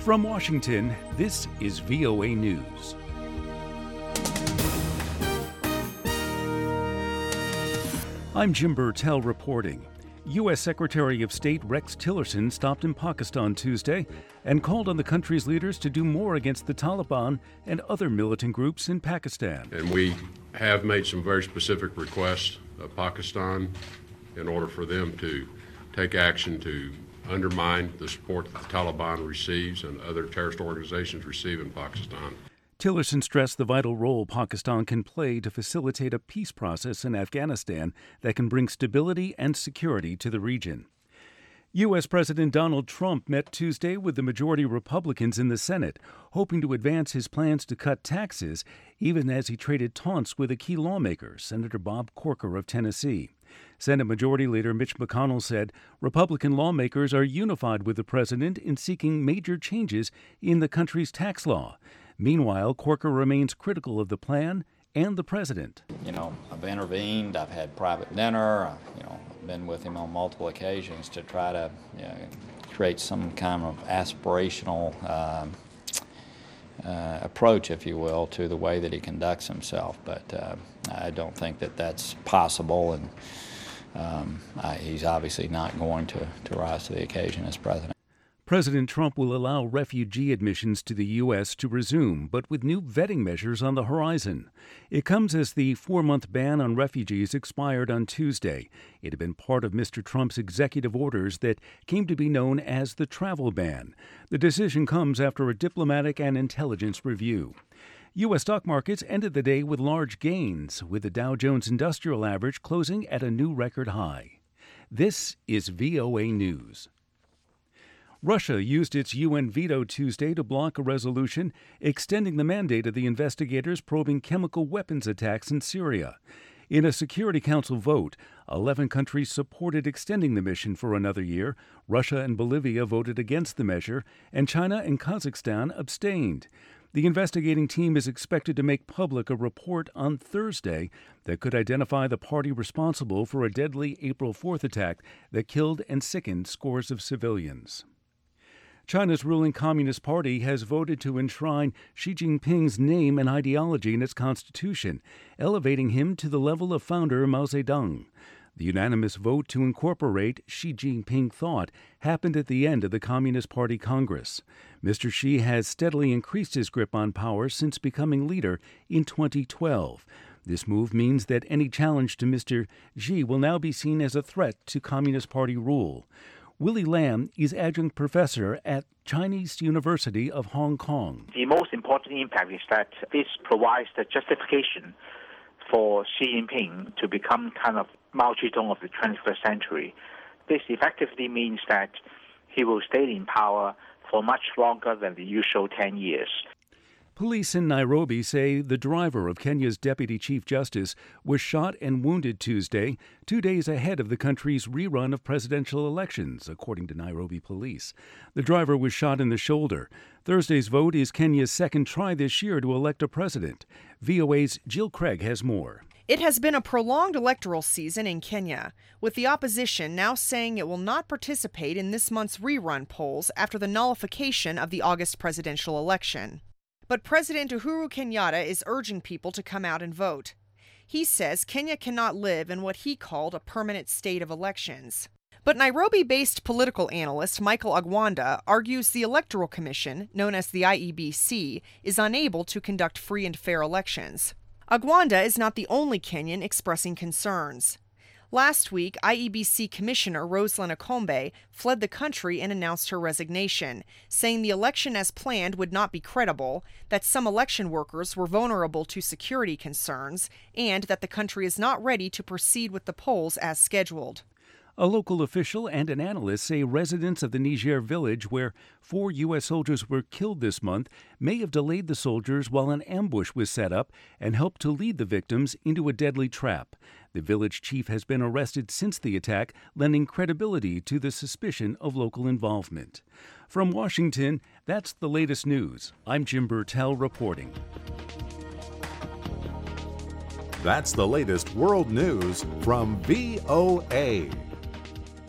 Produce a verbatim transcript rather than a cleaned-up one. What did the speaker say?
From Washington, this is V O A News. I'm Jim Burtell reporting. U S. Secretary of State Rex Tillerson stopped in Pakistan Tuesday and called on the country's leaders to do more against the Taliban and other militant groups in Pakistan. And we have made some very specific requests of Pakistan in order for them to take action to undermine the support that the Taliban receives and other terrorist organizations receive in Pakistan. Tillerson stressed the vital role Pakistan can play to facilitate a peace process in Afghanistan that can bring stability and security to the region. U S. President Donald Trump met Tuesday with the majority Republicans in the Senate, hoping to advance his plans to cut taxes, even as he traded taunts with a key lawmaker, Senator Bob Corker of Tennessee. Senate Majority Leader Mitch McConnell said Republican lawmakers are unified with the president in seeking major changes in the country's tax law. Meanwhile, Corker remains critical of the plan and the president. You know, I've intervened, I've had private dinner, I've, you know, been with him on multiple occasions to try to you know, create some kind of aspirational uh, uh, approach, if you will, to the way that he conducts himself. But uh, I don't think that that's possible, and um, I, he's obviously not going to, to rise to the occasion as president. President Trump will allow refugee admissions to the U S to resume, but with new vetting measures on the horizon. It comes as the four-month ban on refugees expired on Tuesday. It had been part of Mister Trump's executive orders that came to be known as the travel ban. The decision comes after a diplomatic and intelligence review. U S stock markets ended the day with large gains, with the Dow Jones Industrial Average closing at a new record high. This is V O A News. Russia used its U N veto Tuesday to block a resolution extending the mandate of the investigators probing chemical weapons attacks in Syria. In a Security Council vote, eleven countries supported extending the mission for another year. Russia and Bolivia voted against the measure, and China and Kazakhstan abstained. The investigating team is expected to make public a report on Thursday that could identify the party responsible for a deadly April fourth attack that killed and sickened scores of civilians. China's ruling Communist Party has voted to enshrine Xi Jinping's name and ideology in its constitution, elevating him to the level of founder Mao Zedong. The unanimous vote to incorporate Xi Jinping thought happened at the end of the Communist Party Congress. Mister Xi has steadily increased his grip on power since becoming leader in twenty twelve. This move means that any challenge to Mister Xi will now be seen as a threat to Communist Party rule. Willie Lam is adjunct professor at Chinese University of Hong Kong. The most important impact is that this provides the justification for Xi Jinping to become kind of Mao Zedong of the twenty-first century. This effectively means that he will stay in power for much longer than the usual ten years. Police in Nairobi say the driver of Kenya's Deputy Chief Justice was shot and wounded Tuesday, two days ahead of the country's rerun of presidential elections, according to Nairobi police. The driver was shot in the shoulder. Thursday's vote is Kenya's second try this year to elect a president. V O A's Jill Craig has more. It has been a prolonged electoral season in Kenya, with the opposition now saying it will not participate in this month's rerun polls after the nullification of the August presidential election. But President Uhuru Kenyatta is urging people to come out and vote. He says Kenya cannot live in what he called a permanent state of elections. But Nairobi-based political analyst Michael Agwanda argues the Electoral Commission, known as the I E B C, is unable to conduct free and fair elections. Agwanda is not the only Kenyan expressing concerns. Last week, I E B C Commissioner Rosalind Akombe fled the country and announced her resignation, saying the election as planned would not be credible, that some election workers were vulnerable to security concerns, and that the country is not ready to proceed with the polls as scheduled. A local official and an analyst say residents of the Niger village where four U S soldiers were killed this month may have delayed the soldiers while an ambush was set up and helped to lead the victims into a deadly trap. The village chief has been arrested since the attack, lending credibility to the suspicion of local involvement. From Washington, that's the latest news. I'm Jim Burtell reporting. That's the latest world news from V O A.